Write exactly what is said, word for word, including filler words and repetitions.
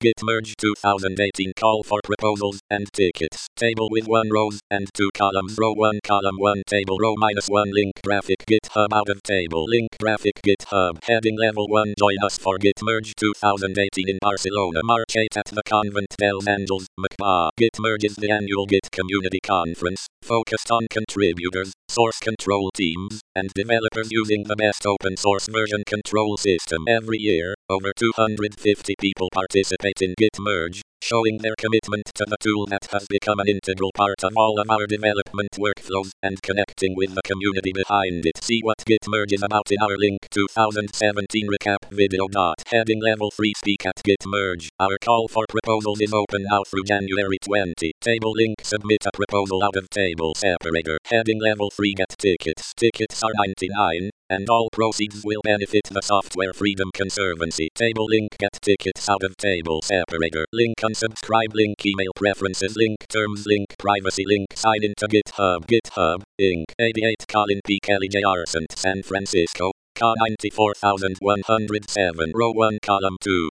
Git merge twenty eighteen call for proposals and tickets. Table with one rows and two columns. Row one column one table row minus one link graphic GitHub out of table link graphic GitHub heading level one. Join us for Git merge twenty eighteen in Barcelona, March eighth at the Convent dels Angels, McBa. Git merge is the annual Git community conference focused on contributors, source control teams, and developers using the best open source version control system. Every year, over two hundred fifty people participate in Git merge, showing their commitment to the tool that has become an integral part of all of our development workflows and connecting with the community behind it. See what Git merge is about in our link twenty seventeen recap video. Heading level three speak at Git merge. Our call for proposals is open now through January twentieth. Table link submit a proposal out of table separator. Heading level three get tickets. Tickets are ninety-nine, and all proceeds will benefit the Software Freedom Conservancy. Table link get tickets out of table separator. Link unsubscribe link email preferences link terms link privacy link sign into GitHub GitHub Inc eighty-eight Colin P. Kelly J. Arcent San Francisco K ninety-four thousand one hundred seven row one column two